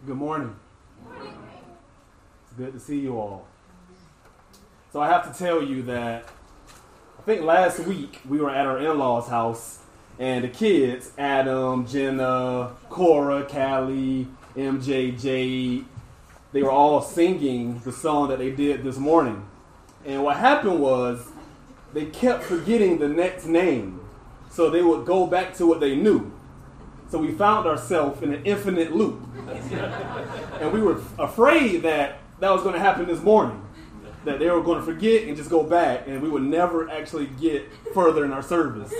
Good morning. It's good to see you all. So I have to tell you that I think last week we were at our in-laws' house and the kids, Adam, Jenna, Cora, Callie, MJ, Jade, they were all singing the song that they did this morning. And what happened was they kept forgetting the next name. So they would go back to what they knew. So we found ourselves in an infinite loop. And we were afraid that was going to happen this morning. That they were going to forget and just go back, and we would never actually get further in our service.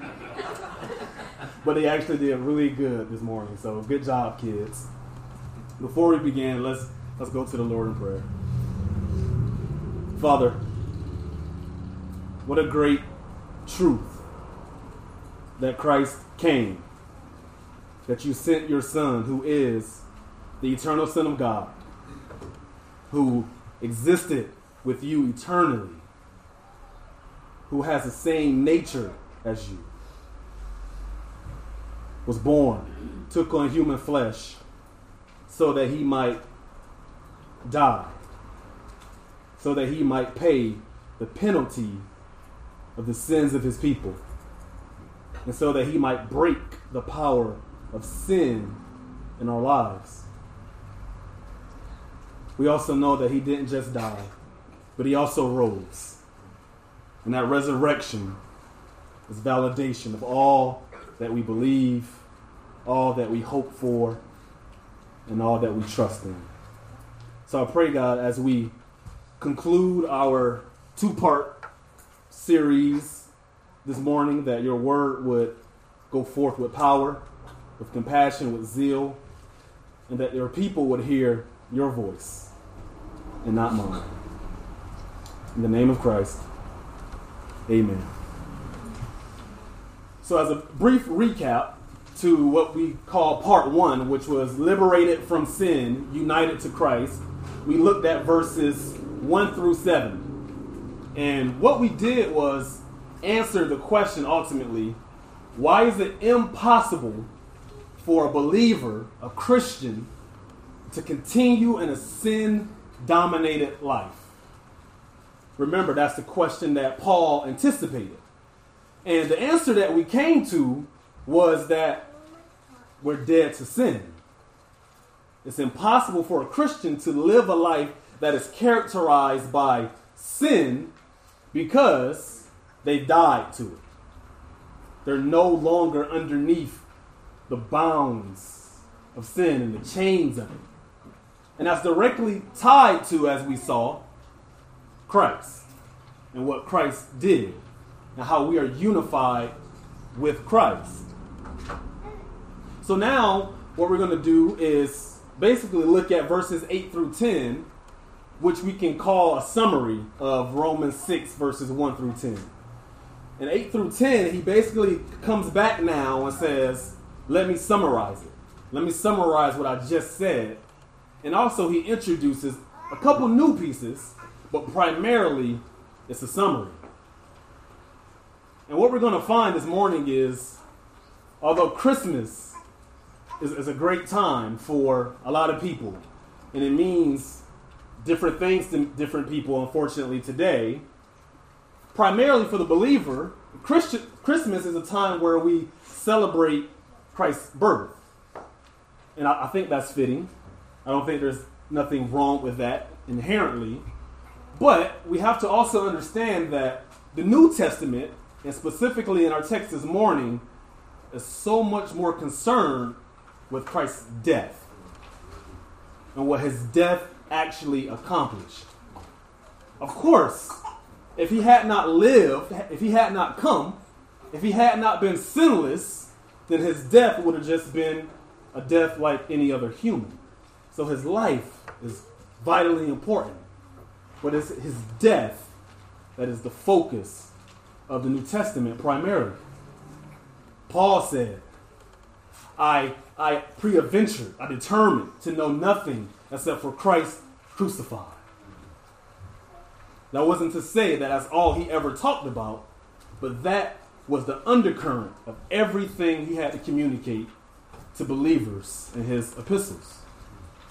But they actually did really good this morning. So good job, kids. Before we begin, let's go to the Lord in prayer. Father, what a great truth that Christ came. That you sent your Son, who is the eternal Son of God, who existed with you eternally, who has the same nature as you, was born, took on human flesh, so that he might die, so that he might pay the penalty of the sins of his people, and so that he might break the power of sin in our lives. We also know that he didn't just die, but he also rose. And that resurrection is validation of all that we believe, all that we hope for, and all that we trust in. So I pray, God, as we conclude our two-part series this morning, that your word would go forth with power, with compassion, with zeal, and that your people would hear your voice and not mine. In the name of Christ, amen. So as a brief recap to what we call part one, which was liberated from sin, united to Christ, we looked at verses 1 through 7. And what we did was answer the question ultimately, why is it impossible for a believer, a Christian, to continue in a sin-dominated life? Remember, that's the question that Paul anticipated. And the answer that we came to was that we're dead to sin. It's impossible for a Christian to live a life that is characterized by sin because they died to it. They're no longer underneath the bounds of sin and the chains of it. And that's directly tied to, as we saw, Christ and what Christ did and how we are unified with Christ. So now what we're going to do is basically look at verses 8 through 10, which we can call a summary of Romans 6 verses 1 through 10. And 8 through 10, he basically comes back now and says, let me summarize it. Let me summarize what I just said. And also he introduces a couple new pieces, but primarily it's a summary. And what we're going to find this morning is, although Christmas is a great time for a lot of people, and it means different things to different people, unfortunately, today, primarily for the believer, Christmas is a time where we celebrate Christ's birth. And I think that's fitting. I don't think there's nothing wrong with that inherently. But we have to also understand that the New Testament, and specifically in our text this morning, is so much more concerned with Christ's death and what his death actually accomplished. Of course, if he had not lived, if he had not come, if he had not been sinless, then his death would have just been a death like any other human. So his life is vitally important. But it's his death that is the focus of the New Testament primarily. Paul said, I preadventured, I determined to know nothing except for Christ crucified. That wasn't to say that that's all he ever talked about, but that was the undercurrent of everything he had to communicate to believers in his epistles.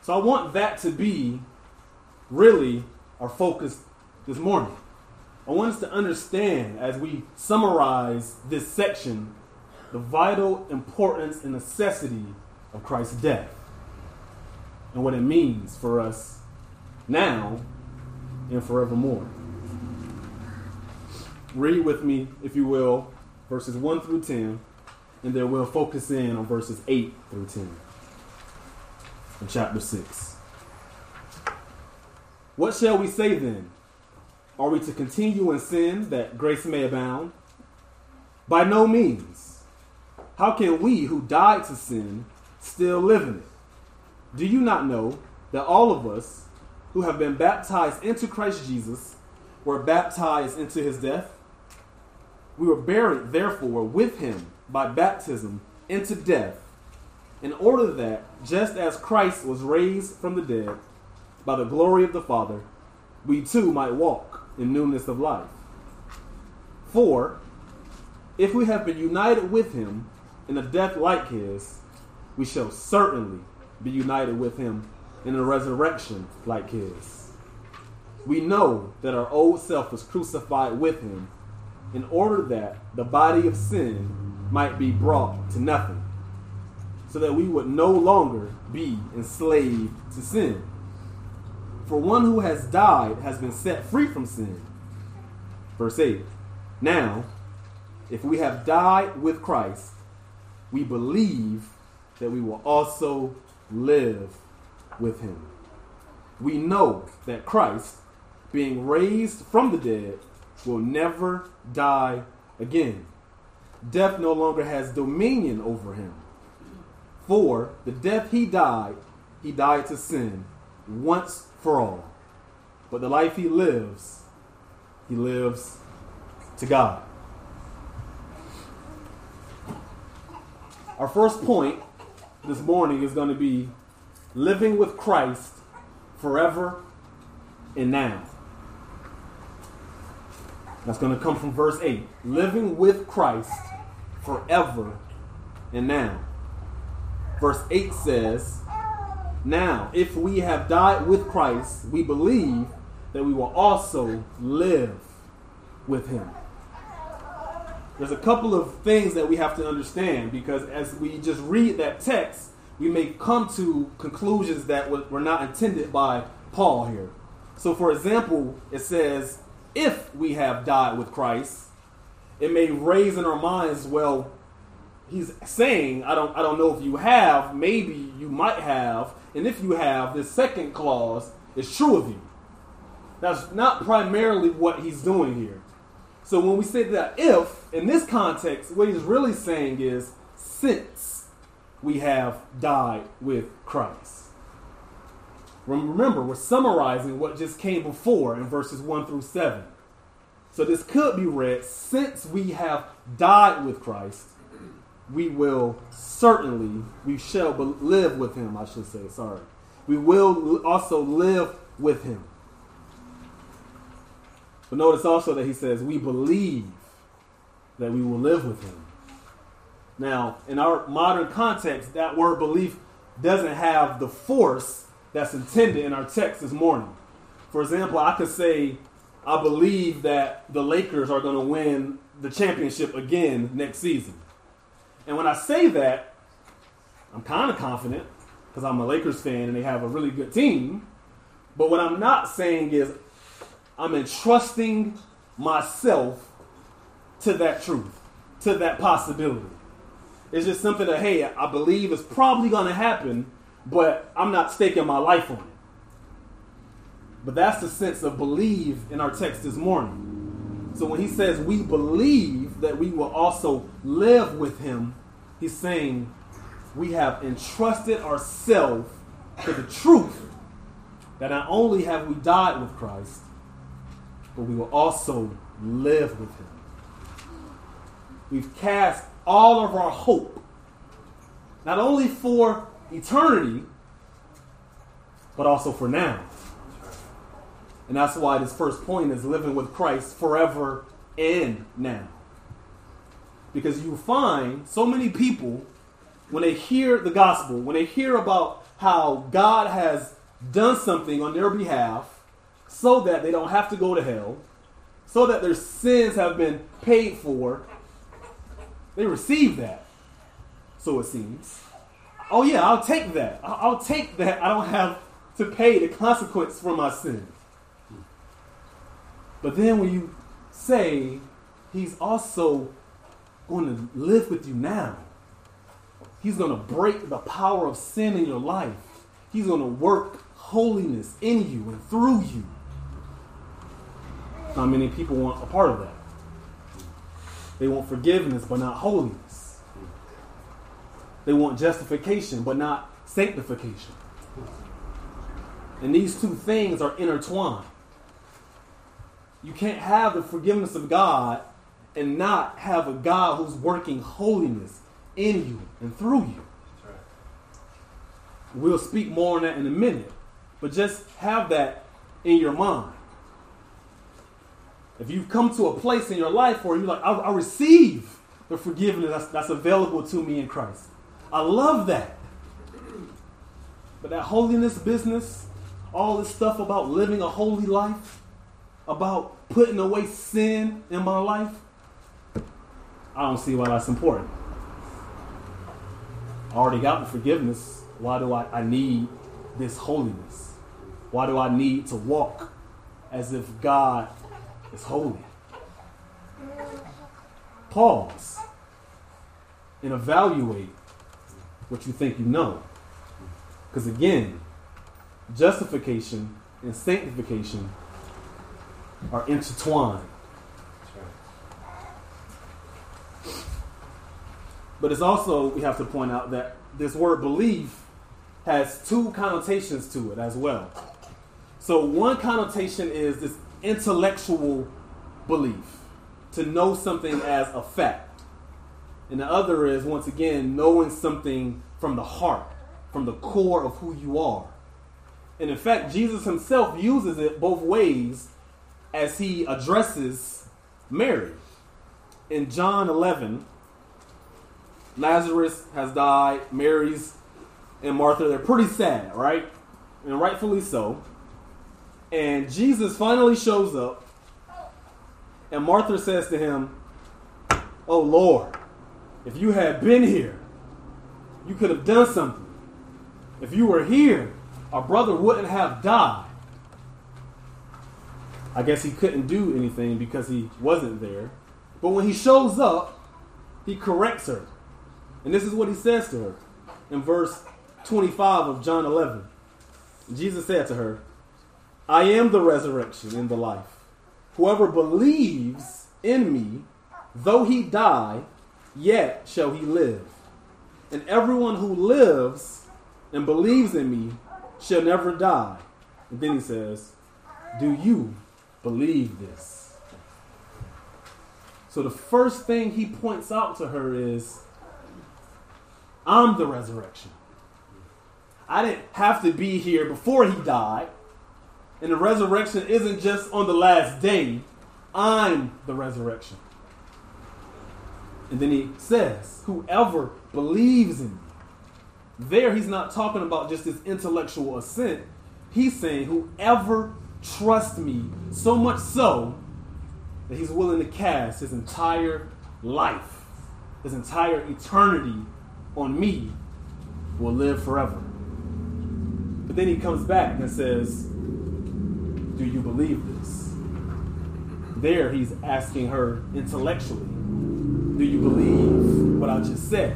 So I want that to be really our focus this morning. I want us to understand, as we summarize this section, the vital importance and necessity of Christ's death and what it means for us now and forevermore. Read with me, if you will, verses 1 through 10, and then we'll focus in on verses 8 through 10 in chapter 6. What shall we say then? Are we to continue in sin that grace may abound? By no means. How can we who died to sin still live in it? Do you not know that all of us who have been baptized into Christ Jesus were baptized into his death? We were buried, therefore, with him by baptism into death, in order that, just as Christ was raised from the dead by the glory of the Father, we too might walk in newness of life. For if we have been united with him in a death like his, we shall certainly be united with him in a resurrection like his. We know that our old self was crucified with him in order that the body of sin might be brought to nothing, so that we would no longer be enslaved to sin. For one who has died has been set free from sin. Verse 8. Now, if we have died with Christ, we believe that we will also live with him. We know that Christ, being raised from the dead, will never die again. Death no longer has dominion over him. For the death he died to sin once for all. But the life he lives to God. Our first point this morning is going to be living with Christ forever and now. That's going to come from verse 8. Living with Christ forever and now. Verse 8 says, now, if we have died with Christ, we believe that we will also live with him. There's a couple of things that we have to understand, because as we just read that text, we may come to conclusions that were not intended by Paul here. So, for example, it says, if we have died with Christ, it may raise in our minds, well, he's saying, I don't know if you have, maybe you might have, and if you have, this second clause is true of you. That's not primarily what he's doing here. So when we say that if, in this context, what he's really saying is, since we have died with Christ. Remember, we're summarizing what just came before in verses 1 through 7. So this could be read, since we have died with Christ, we shall live with him, I should say, sorry. We will also live with him. But notice also that he says, we believe that we will live with him. Now, in our modern context, that word belief doesn't have the force that's intended in our text this morning. For example, I could say, I believe that the Lakers are going to win the championship again next season. And when I say that, I'm kind of confident because I'm a Lakers fan and they have a really good team. But what I'm not saying is I'm entrusting myself to that truth, to that possibility. It's just something that, hey, I believe is probably going to happen, but I'm not staking my life on it. But that's the sense of believe in our text this morning. So when he says we believe that we will also live with him, he's saying we have entrusted ourselves to the truth that not only have we died with Christ, but we will also live with him. We've cast all of our hope, not only for eternity, but also for now. And that's why this first point is living with Christ forever and now. Because you find so many people, when they hear the gospel, when they hear about how God has done something on their behalf so that they don't have to go to hell, so that their sins have been paid for. They receive that, so it seems. Oh yeah, I'll take that. I'll take that. I don't have to pay the consequence for my sin. But then when you say he's also going to live with you now, he's going to break the power of sin in your life. He's going to work holiness in you and through you. Not many people want a part of that. They want forgiveness, but not holiness. They want justification, but not sanctification. And these two things are intertwined. You can't have the forgiveness of God and not have a God who's working holiness in you and through you. We'll speak more on that in a minute, but just have that in your mind. If you've come to a place in your life where you're like, I receive the forgiveness that's available to me in Christ. I love that. But that holiness business, all this stuff about living a holy life, about putting away sin in my life, I don't see why that's important. I already got the forgiveness. Why do I need this holiness? Why do I need to walk as if God is holy? Pause and evaluate what you think you know. Because again, justification and sanctification are intertwined. But it's also, we have to point out that this word belief has two connotations to it as well. So one connotation is this intellectual belief, to know something as a fact. And the other is, once again, knowing something from the heart, from the core of who you are. And in fact, Jesus himself uses it both ways as he addresses Mary. In John 11, Lazarus has died. Mary's and Martha, they're pretty sad, right? And rightfully so. And Jesus finally shows up. And Martha says to him, "Oh Lord, if you had been here, you could have done something. If you were here, our brother wouldn't have died." I guess he couldn't do anything because he wasn't there. But when he shows up, he corrects her. And this is what he says to her in verse 25 of John 11. Jesus said to her, "I am the resurrection and the life. Whoever believes in me, though he die, yet shall he live. And everyone who lives and believes in me shall never die." And then he says, "Do you believe this?" So the first thing he points out to her is, I'm the resurrection. I didn't have to be here before he died. And the resurrection isn't just on the last day. I'm the resurrection. And then he says, whoever believes in me. There he's not talking about just this intellectual assent. He's saying whoever trusts me, so much so that he's willing to cast his entire life, his entire eternity on me, will live forever. But then he comes back and says, do you believe this? There he's asking her intellectually, do you believe what I just said?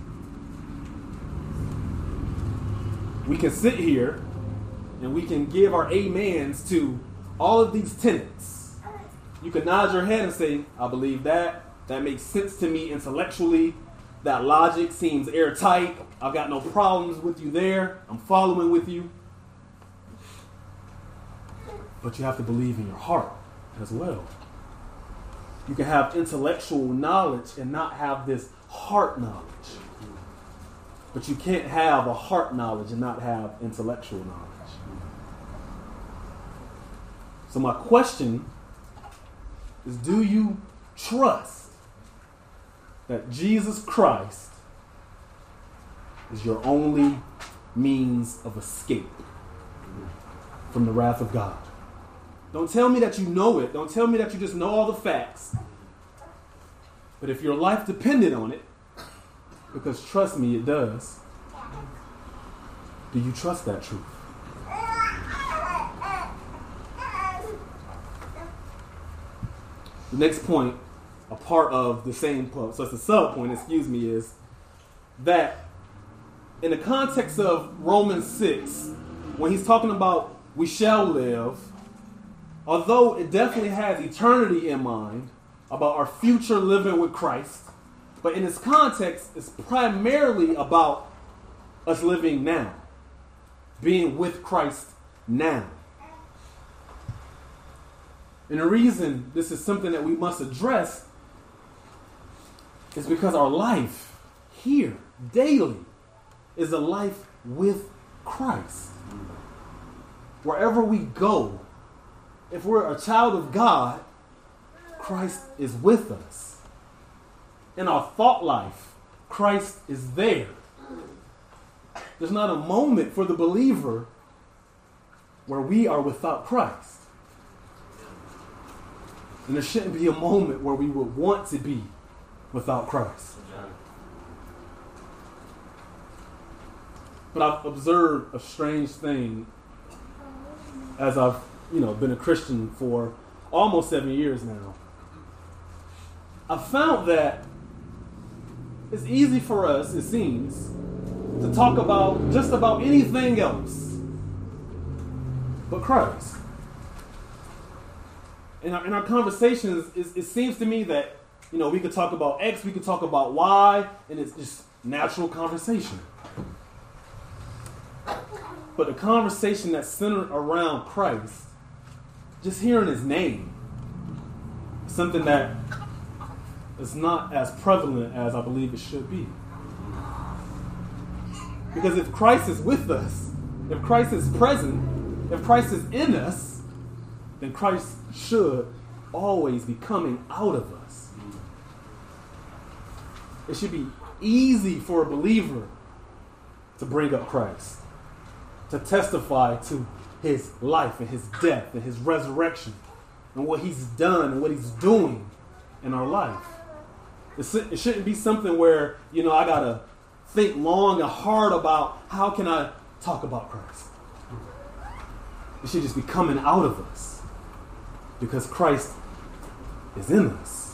We can sit here and we can give our amens to all of these tenets. You can nod your head and say, I believe that. That makes sense to me intellectually. That logic seems airtight. I've got no problems with you there. I'm following with you. But you have to believe in your heart as well. You can have intellectual knowledge and not have this heart knowledge. But you can't have a heart knowledge and not have intellectual knowledge. So my question is, do you trust that Jesus Christ is your only means of escape from the wrath of God. Don't tell me that you know it. Don't tell me that you just know all the facts. But if your life depended on it, because trust me, it does, do you trust that truth? The next point, a part of the same point, so it's a sub point, is that in the context of Romans 6, when he's talking about we shall live, although it definitely has eternity in mind about our future living with Christ, but in its context, it's primarily about us living now, being with Christ now. And the reason this is something that we must address is because our life here, daily, is a life with Christ. Wherever we go, if we're a child of God, Christ is with us. In our thought life, Christ is there. There's not a moment for the believer where we are without Christ. And there shouldn't be a moment where we would want to be without Christ. But I've observed a strange thing as I've, been a Christian for almost 7 years now. I found that it's easy for us, it seems, to talk about just about anything else but Christ. In our conversations, it seems to me that, we could talk about X, we could talk about Y, and it's just natural conversation. But the conversation that's centered around Christ, just hearing his name, is something that is not as prevalent as I believe it should be. Because if Christ is with us, if Christ is present, if Christ is in us, then Christ should always be coming out of us. It should be easy for a believer to bring up Christ, to testify to his life and his death and his resurrection and what he's done and what he's doing in our life. It shouldn't be something where, I got to think long and hard about how can I talk about Christ. It should just be coming out of us because Christ is in us.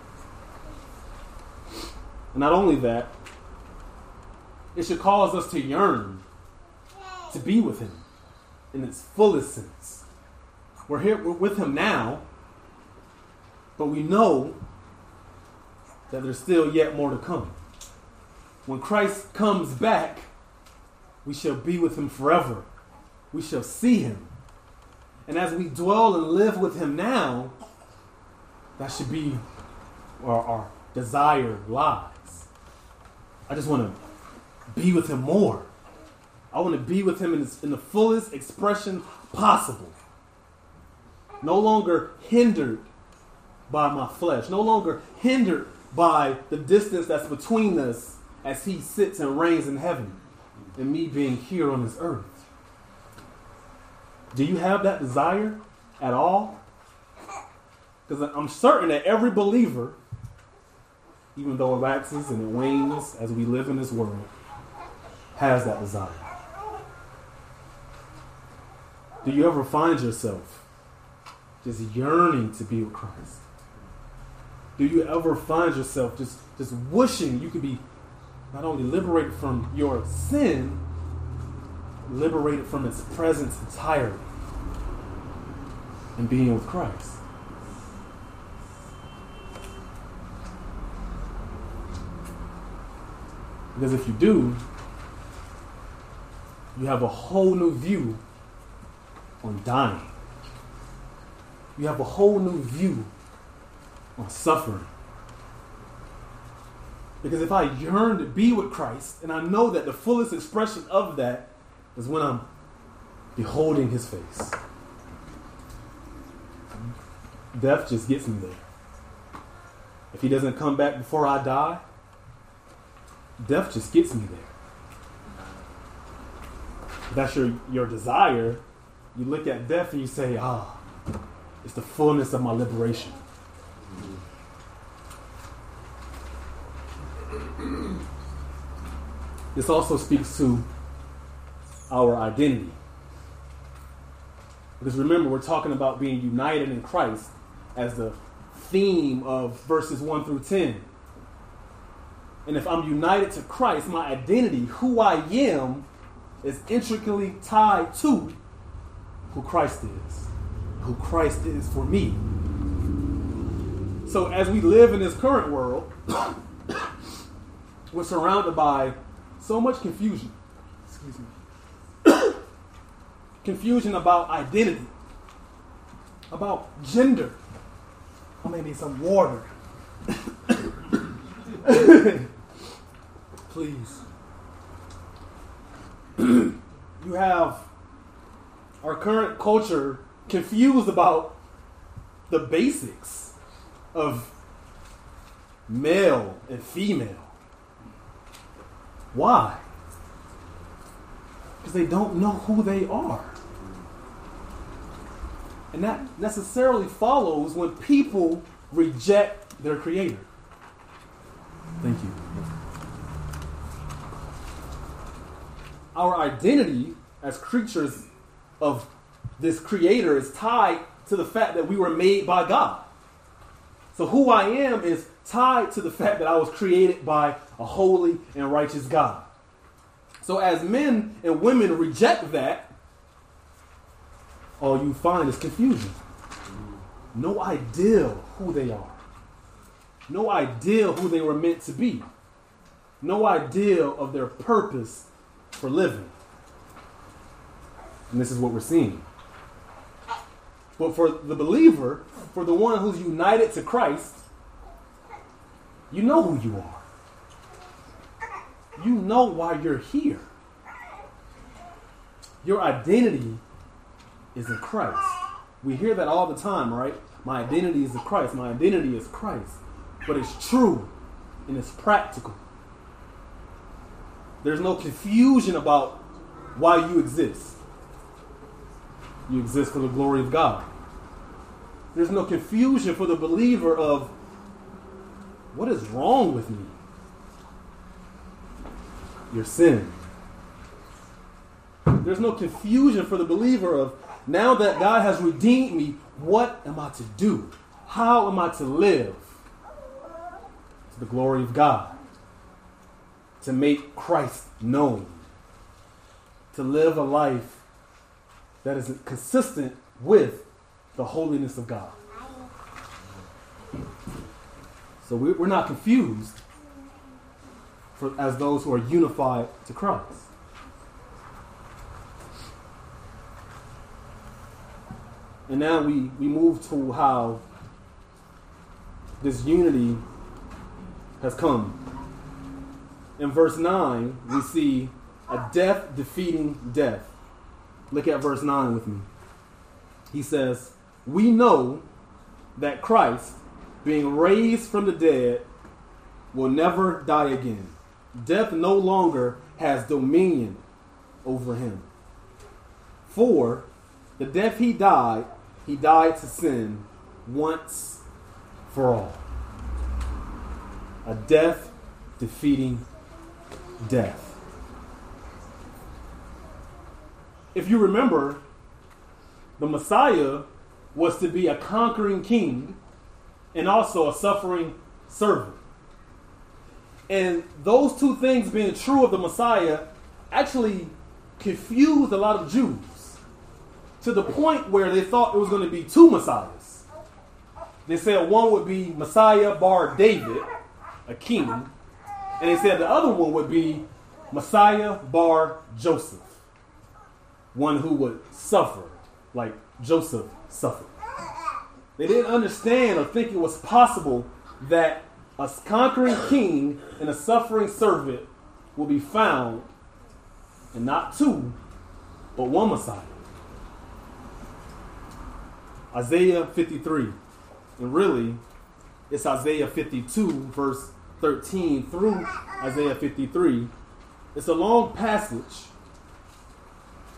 And not only that, it should cause us to yearn to be with him in its fullest sense. We're with him now, but we know that there's still yet more to come. When Christ comes back, we shall be with him forever. We shall see him. And as we dwell and live with him now, that should be where our desire lies. I just want to be with him more. I want to be with him in the fullest expression possible. No longer hindered by my flesh. No longer hindered by the distance that's between us as he sits and reigns in heaven and me being here on this earth. Do you have that desire at all? Because I'm certain that every believer, even though it waxes and it wanes as we live in this world, has that desire. Do you ever find yourself just yearning to be with Christ? Do you ever find yourself just wishing you could be not only liberated from your sin, liberated from its presence entirely and being with Christ? Because if you do, you have a whole new view on dying. You have a whole new view on suffering. Because if I yearn to be with Christ, and I know that the fullest expression of that is when I'm beholding his face. Death just gets me there. If he doesn't come back before I die, death just gets me there. that's your desire, you look at death and you say, it's the fullness of my liberation. This also speaks to our identity. Because remember, we're talking about being united in Christ as the theme of verses 1 through 10. And if I'm united to Christ, my identity, who I am, is intricately tied to who Christ is for me. So as we live in this current world, we're surrounded by so much confusion. Excuse me. Confusion about identity, about gender. I may need some water. Please. You have our current culture confused about the basics of male and female. Why? Because they don't know who they are. And that necessarily follows when people reject their Creator. Thank you. Our identity as creatures of this Creator is tied to the fact that we were made by God. So who I am is tied to the fact that I was created by a holy and righteous God. So as men and women reject that, all you find is confusion. No idea who they are. No idea who they were meant to be. No idea of their purpose for living. And this is what we're seeing. But for the believer, for the one who's united to Christ, you know who you are. You know why you're here. Your identity is in Christ. We hear that all the time, right? My identity is in Christ. My identity is Christ. But it's true and it's practical. There's no confusion about why you exist. You exist for the glory of God. There's no confusion for the believer of what is wrong with me? Your sin. There's no confusion for the believer of now that God has redeemed me, what am I to do? How am I to live? To the glory of God. To make Christ known. To live a life that is consistent with the holiness of God. So we're not confused as those who are unified to Christ. And now we move to how this unity has come. In verse 9, we see a death defeating death. Look at verse 9 with me. He says, we know that Christ, being raised from the dead, will never die again. Death no longer has dominion over him. For the death he died to sin once for all. A death defeating death. If you remember, the Messiah was to be a conquering king and also a suffering servant. And those two things being true of the Messiah actually confused a lot of Jews to the point where they thought it was going to be two Messiahs. They said one would be Messiah bar David, a king, and they said the other one would be Messiah bar Joseph, one who would suffer like Joseph suffered. They didn't understand or think it was possible that a conquering king and a suffering servant will be found in not two, but one Messiah. Isaiah 53. And really, it's Isaiah 52, verse 13 through Isaiah 53. It's a long passage.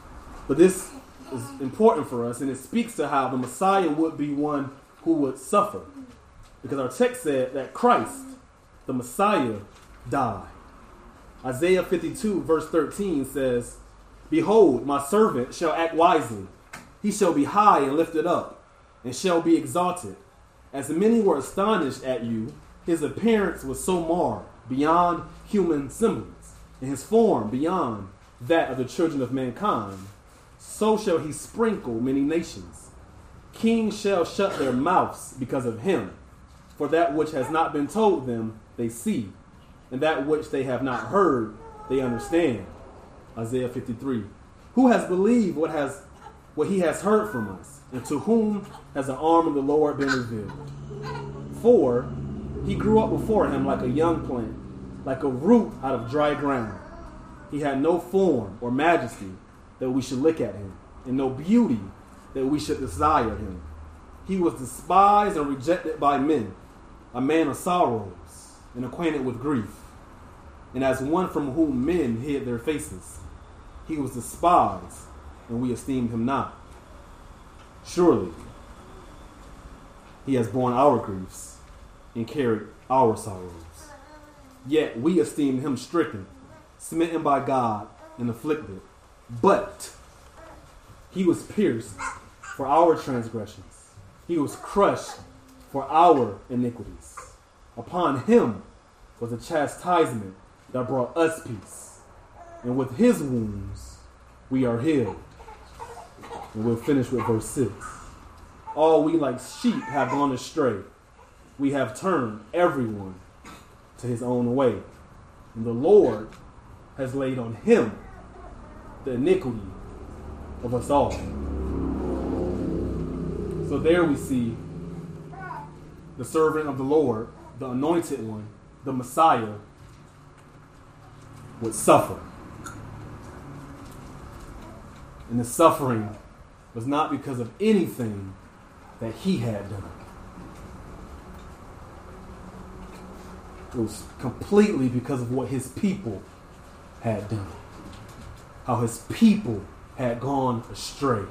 But this is important for us, and it speaks to how the Messiah would be one who would suffer. Because our text said that Christ, the Messiah, died. Isaiah 52 verse 13 says, "Behold, my servant shall act wisely. He shall be high and lifted up, and shall be exalted. As many were astonished at you, his appearance was so marred beyond human semblance, and his form beyond that of the children of mankind. So shall he sprinkle many nations. Kings shall shut their mouths because of him. For that which has not been told them, they see, and that which they have not heard, they understand." Isaiah 53. "Who has believed what he has heard from us, and to whom has the arm of the Lord been revealed? For he grew up before him like a young plant, like a root out of dry ground. He had no form or majesty that we should look at him, and no beauty that we should desire him. He was despised and rejected by men, a man of sorrows and acquainted with grief. And as one from whom men hid their faces, he was despised, and we esteemed him not. Surely he has borne our griefs and carried our sorrows. Yet we esteemed him stricken, smitten by God, and afflicted. But he was pierced for our transgressions. He was crushed for our iniquities. Upon him was a chastisement that brought us peace. And with his wounds we are healed." And we'll finish with verse 6. "All we like sheep have gone astray. We have turned everyone to his own way. And the Lord has laid on him the iniquity of us all." So there we see the servant of the Lord, the anointed one, the Messiah, would suffer. And the suffering was not because of anything that he had done. It was completely because of what his people had done. How his people had gone astray.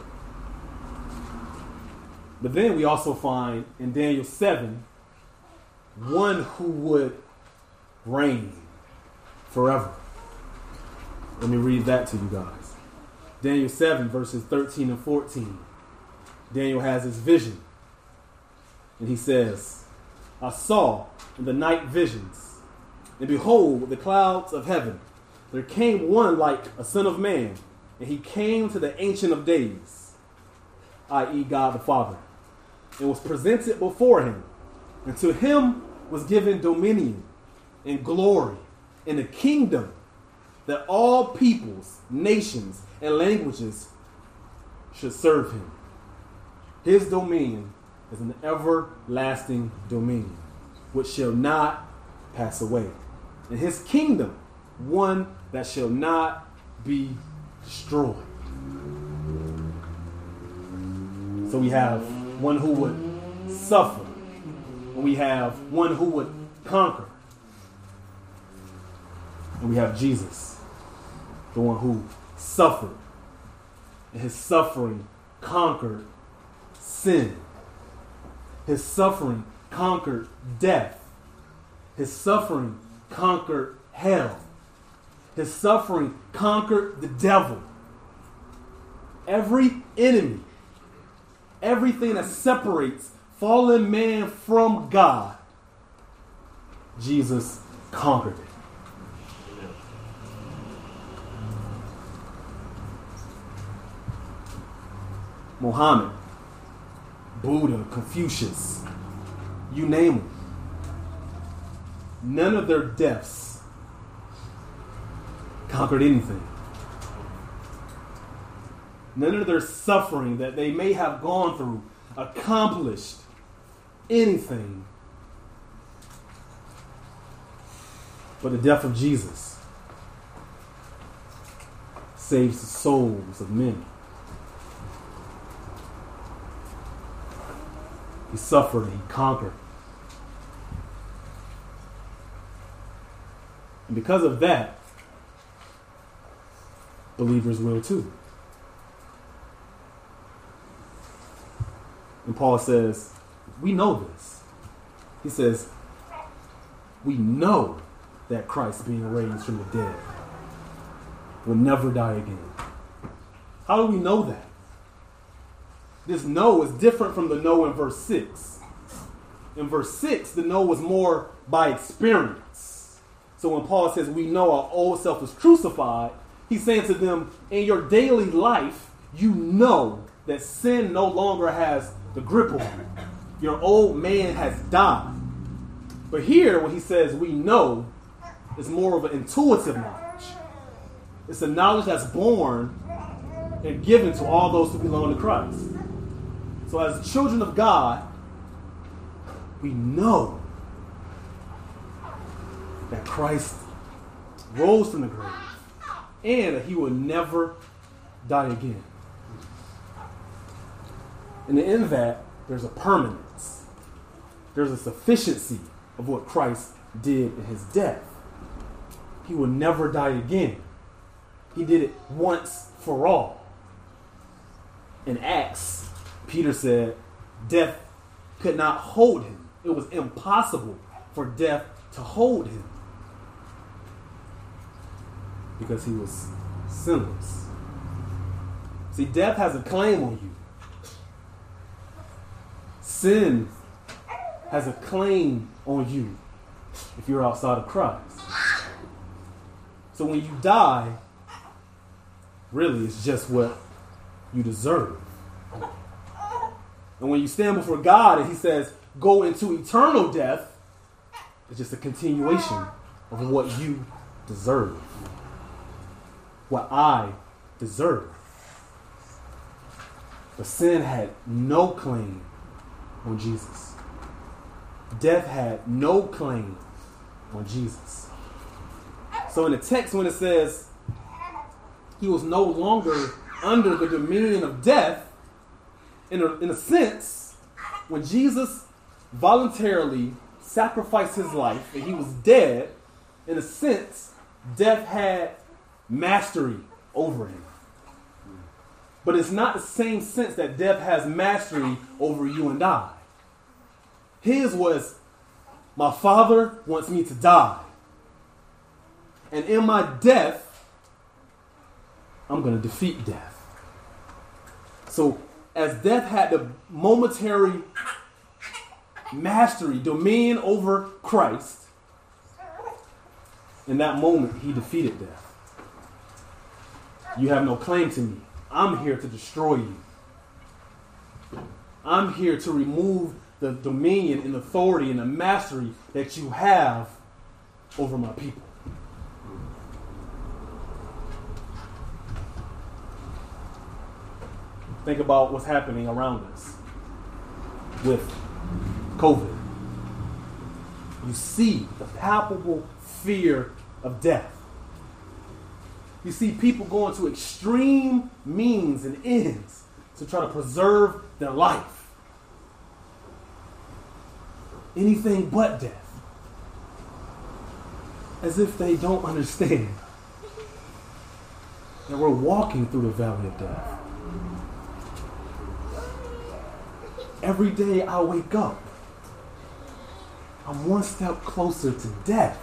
But then we also find in Daniel 7, one who would reign forever. Let me read that to you guys. Daniel 7, verses 13 and 14. Daniel has his vision. And he says, "I saw in the night visions, and behold, with the clouds of heaven, there came one like a son of man, and he came to the Ancient of Days," i.e. God the Father, "and was presented before him. And to him was given dominion and glory and a kingdom that all peoples, nations, and languages should serve him. His dominion is an everlasting dominion, which shall not pass away. And his kingdom, one that shall not be destroyed." So we have one who would suffer, and we have one who would conquer, and we have Jesus, the one who suffered, and his suffering conquered sin. His suffering conquered death. His suffering conquered hell. His suffering conquered the devil. Every enemy, everything that separates fallen man from God, Jesus conquered it. Muhammad, Buddha, Confucius, you name them. None of their deaths conquered anything. None of their suffering that they may have gone through accomplished anything but the death of Jesus saves the souls of men. He suffered, he conquered. And because of that, believers will too. And Paul says, we know this. He says, we know that Christ, being raised from the dead, will never die again. How do we know that? This know is different from the know in verse 6. In verse 6, the know was more by experience. So when Paul says we know our old self is crucified, he's saying to them, in your daily life, you know that sin no longer has the grip on you. Your old man has died. But here, when he says we know, it's more of an intuitive knowledge. It's a knowledge that's born and given to all those who belong to Christ. So as children of God, we know that Christ rose from the grave and that he will never die again. And in that, there's a permanence. There's a sufficiency of what Christ did in his death. He will never die again. He did it once for all. In Acts, Peter said, death could not hold him. It was impossible for death to hold him because he was sinless. See, death has a claim on you. Sin has a claim on you if you're outside of Christ. So when you die, really it's just what you deserve. And when you stand before God and he says, go into eternal death, it's just a continuation of what you deserve. What I deserve. But sin had no claim on Jesus. Death had no claim on Jesus. So in the text, when it says he was no longer under the dominion of death, in a sense, when Jesus voluntarily sacrificed his life and he was dead, in a sense, death had mastery over him. But it's not the same sense that death has mastery over you and I. His was, my Father wants me to die. And in my death, I'm going to defeat death. So as death had the momentary mastery, dominion over Christ, in that moment, he defeated death. You have no claim to me. I'm here to destroy you. I'm here to remove the dominion and authority and the mastery that you have over my people. Think about what's happening around us with COVID. You see the palpable fear of death. You see people going to extreme means and ends to try to preserve their life. Anything but death. As if they don't understand that we're walking through the valley of death. Every day I wake up, I'm one step closer to death.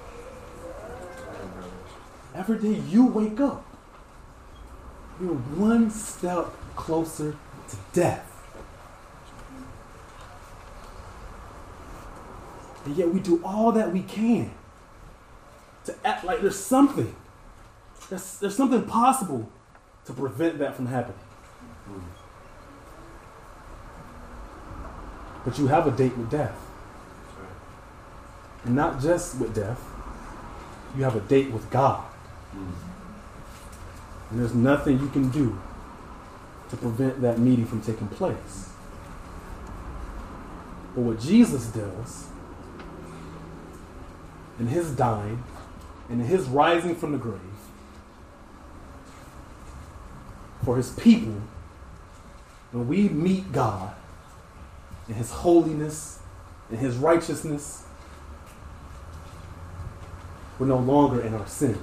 Every day you wake up, you're one step closer to death. And yet we do all that we can to act like there's something. There's something possible to prevent that from happening. But you have a date with death. And not just with death, you have a date with God. And there's nothing you can do to prevent that meeting from taking place. But what Jesus does, in his dying and in his rising from the grave, for his people, when we meet God in his holiness, in his righteousness, we're no longer in our sin.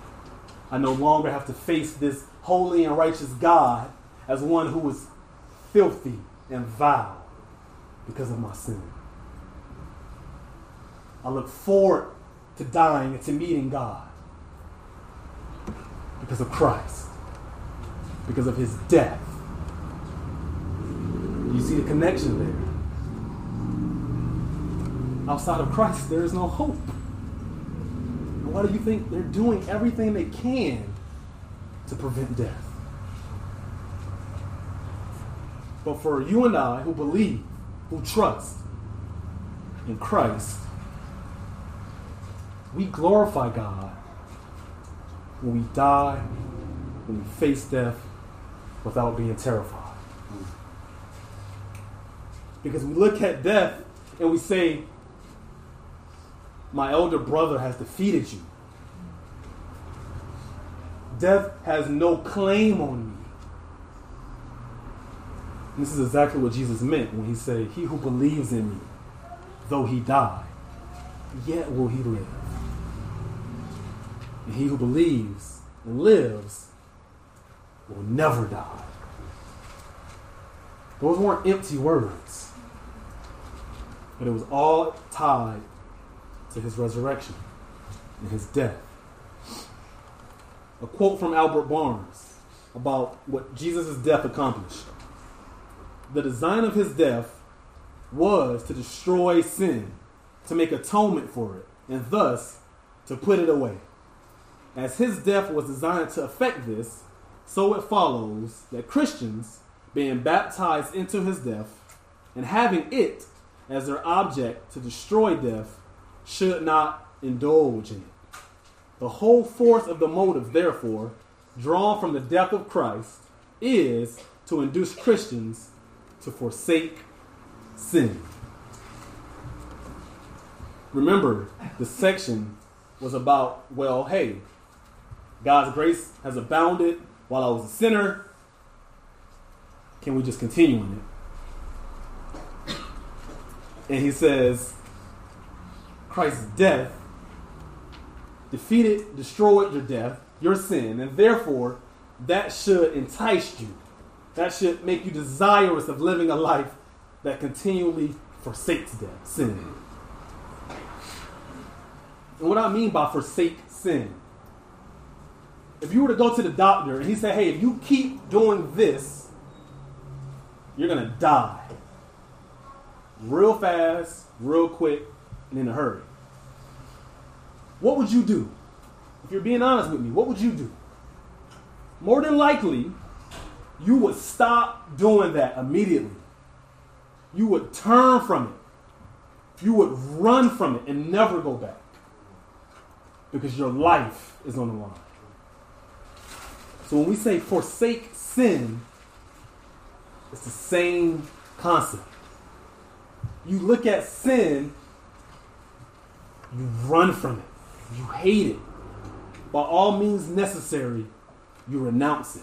I no longer have to face this holy and righteous God as one who was filthy and vile because of my sin. I look forward to dying and to meeting God because of Christ, because of his death. You see the connection there. Outside of Christ, there is no hope. And why do you think they're doing everything they can to prevent death? But for you and I who believe, who trust in Christ, we glorify God when we die, when we face death without being terrified. Because we look at death and we say, my elder brother has defeated you. Death has no claim on me. And this is exactly what Jesus meant when he said, he who believes in me, though he die, yet will he live. And he who believes and lives will never die. Those weren't empty words, but it was all tied to his resurrection and his death. A quote from Albert Barnes about what Jesus' death accomplished. The design of his death was to destroy sin, to make atonement for it, and thus to put it away. As his death was designed to effect this, so it follows that Christians, being baptized into his death and having it as their object to destroy death, should not indulge in it. The whole force of the motive, therefore, drawn from the death of Christ, is to induce Christians to forsake sin. Remember, the section was about, well, hey, God's grace has abounded while I was a sinner. Can we just continue in it? And he says, Christ's death defeated, destroyed your death, your sin, and therefore that should entice you. That should make you desirous of living a life that continually forsakes death, sin. And what I mean by forsake sin, if you were to go to the doctor and he said, hey, if you keep doing this, you're going to die. Real fast, real quick, and in a hurry. What would you do? If you're being honest with me, what would you do? More than likely, you would stop doing that immediately. You would turn from it. You would run from it and never go back. Because your life is on the line. So when we say forsake sin, it's the same concept. You look at sin, you run from it. You hate it. By all means necessary, you renounce it.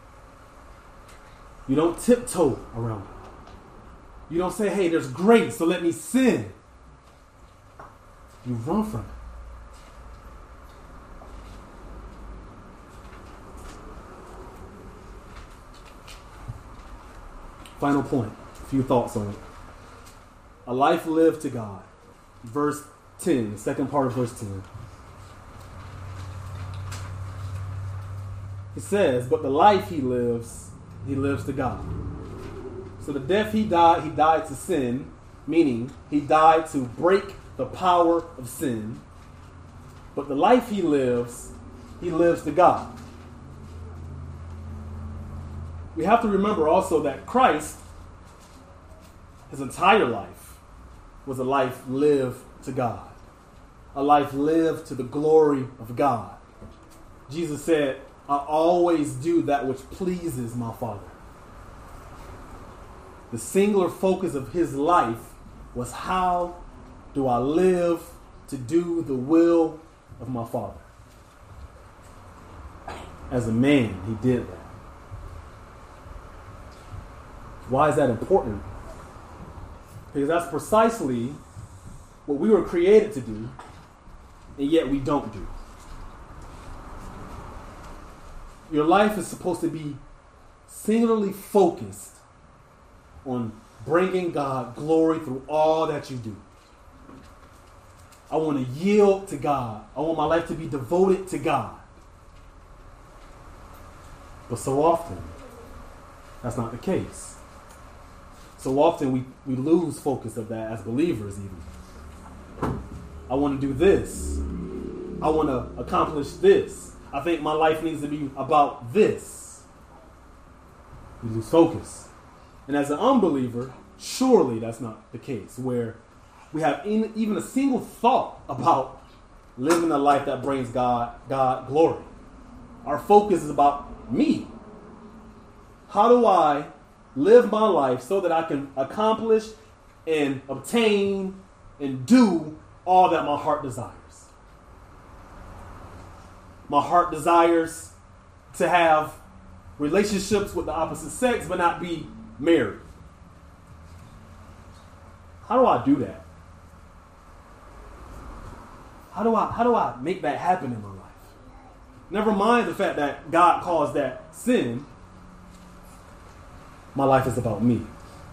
You don't tiptoe around it. You don't say, hey, there's grace, so let me sin. You run from it. Final point, a few thoughts on it. A life lived to God. Verse 10, the second part of verse 10. It says, but the life he lives to God. So the death he died to sin, meaning he died to break the power of sin. But the life he lives to God. We have to remember also that Christ, his entire life, was a life lived to God. A life lived to the glory of God. Jesus said, I always do that which pleases my Father. The singular focus of his life was, how do I live to do the will of my Father? As a man, he did that. Why is that important? Because that's precisely what we were created to do, and yet we don't do. Your life is supposed to be singularly focused on bringing God glory through all that you do. I want to yield to God. I want my life to be devoted to God. But so often, that's not the case. So often we lose focus of that as believers even. I want to do this. I want to accomplish this. I think my life needs to be about this. We lose focus. And as an unbeliever, surely that's not the case, where we have even a single thought about living a life that brings God glory. Our focus is about me. How do I live my life so that I can accomplish and obtain and do all that my heart desires? My heart desires to have relationships with the opposite sex but not be married. How do I do that? How do I make that happen in my life? Never mind the fact that God calls that sin. My life is about me.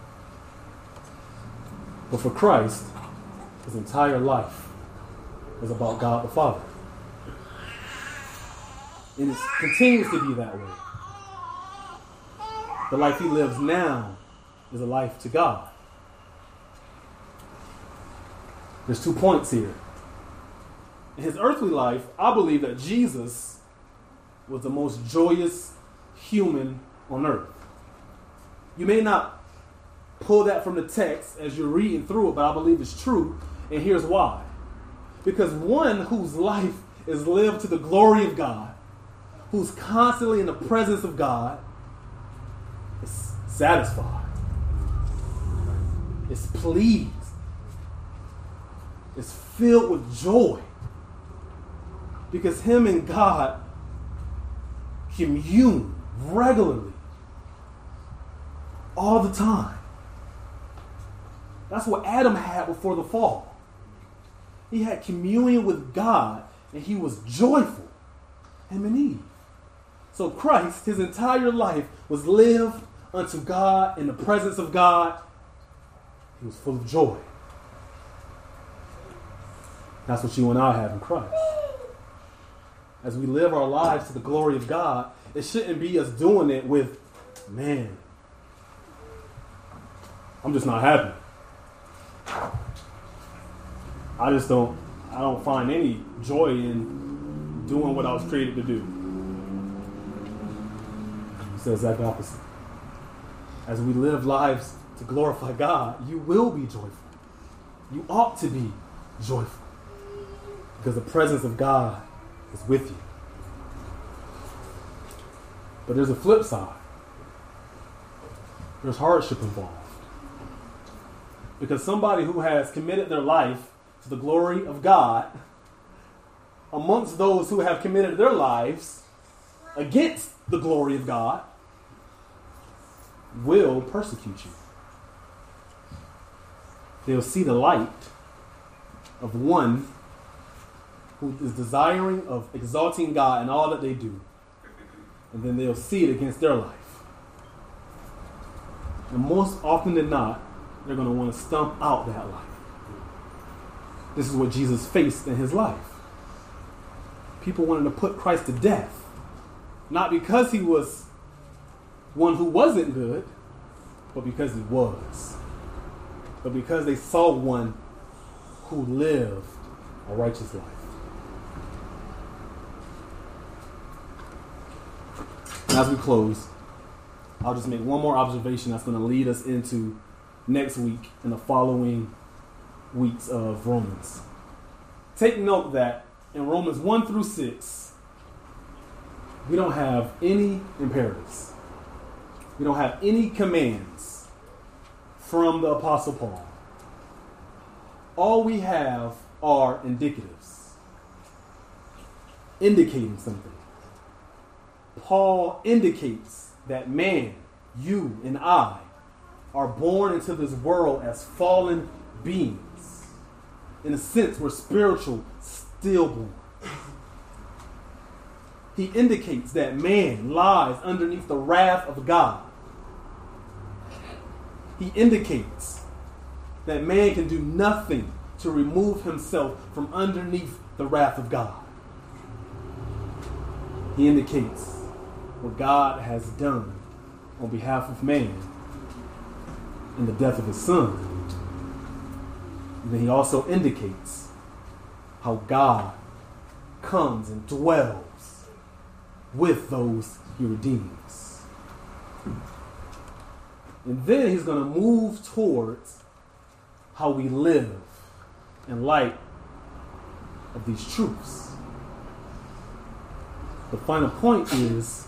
But for Christ, his entire life is about God the Father. And it continues to be that way. The life he lives now is a life to God. There's 2 points here. In his earthly life, I believe that Jesus was the most joyous human on earth. You may not pull that from the text as you're reading through it, but I believe it's true, and here's why. Because one whose life is lived to the glory of God, who's constantly in the presence of God, is satisfied, is pleased, is filled with joy. Because him and God commune regularly, all the time. That's what Adam had before the fall. He had communion with God, and he was joyful. Him and Eve. So Christ, his entire life was lived unto God in the presence of God. He was full of joy. That's what you and I have in Christ. As we live our lives to the glory of God, it shouldn't be us doing it with, man, I'm just not happy. I don't find any joy in doing what I was created to do. It's the exact opposite. As we live lives to glorify God, you will be joyful. You ought to be joyful. Because the presence of God is with you. But there's a flip side. There's hardship involved. Because somebody who has committed their life to the glory of God, amongst those who have committed their lives against the glory of God, will persecute you. They'll see the light of one who is desiring of exalting God in all that they do. And then they'll see it against their life. And most often than not, they're going to want to stomp out that life. This is what Jesus faced in his life. People wanted to put Christ to death. Not because he was one who wasn't good, but because he was. But because they saw one who lived a righteous life. And as we close, I'll just make one more observation that's going to lead us into next week and the following weeks of Romans. Take note that in Romans 1 through 6, we don't have any imperatives. We don't have any commands from the Apostle Paul. All we have are indicatives, indicating something. Paul indicates that man, you and I, are born into this world as fallen beings. In a sense, we're spiritual stillborn. He indicates that man lies underneath the wrath of God. he indicates that man can do nothing to remove himself from underneath the wrath of God. He indicates what God has done on behalf of man in the death of his son. And then he also indicates how God comes and dwells with those he redeems. And then he's going to move towards how we live in light of these truths. The final point is,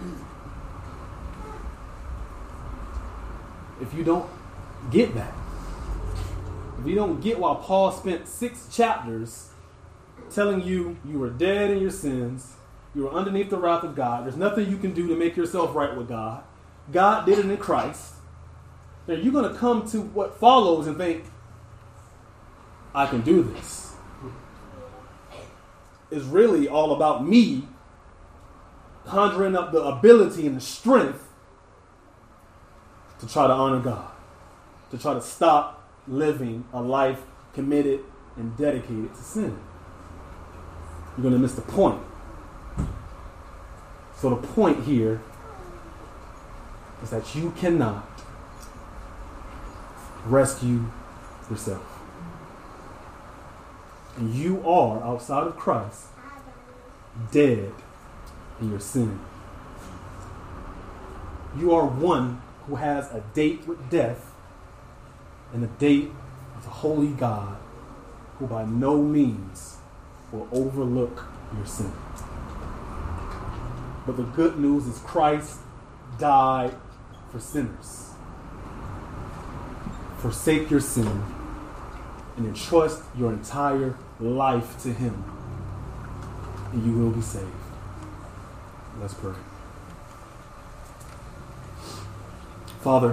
if you don't get that, if you don't get why Paul spent 6 chapters telling you you were dead in your sins, you were underneath the wrath of God, there's nothing you can do to make yourself right with God, God did it in Christ, then you're going to come to what follows and think, I can do this. It's really all about me conjuring up the ability and the strength to try to honor God, to try to stop living a life committed and dedicated to sin. You're going to miss the point. So the point here is that you cannot rescue yourself. And you are, outside of Christ, dead in your sin. You are one who has a date with death and a date with a holy God who by no means will overlook your sin. But the good news is Christ died for sinners. Forsake your sin and entrust your entire life to him, and you will be saved. Let's pray. Father,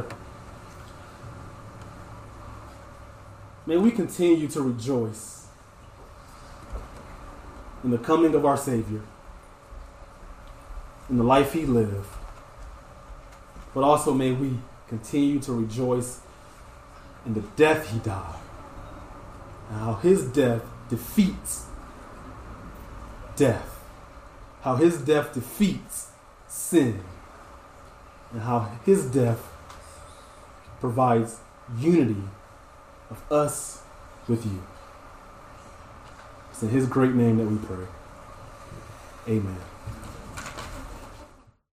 may we continue to rejoice in the coming of our Savior, in the life he lived, but also may we continue to rejoice in the death he died, and how his death defeats death, how his death defeats sin, and how his death provides unity of us with you. It's in his great name that we pray. Amen.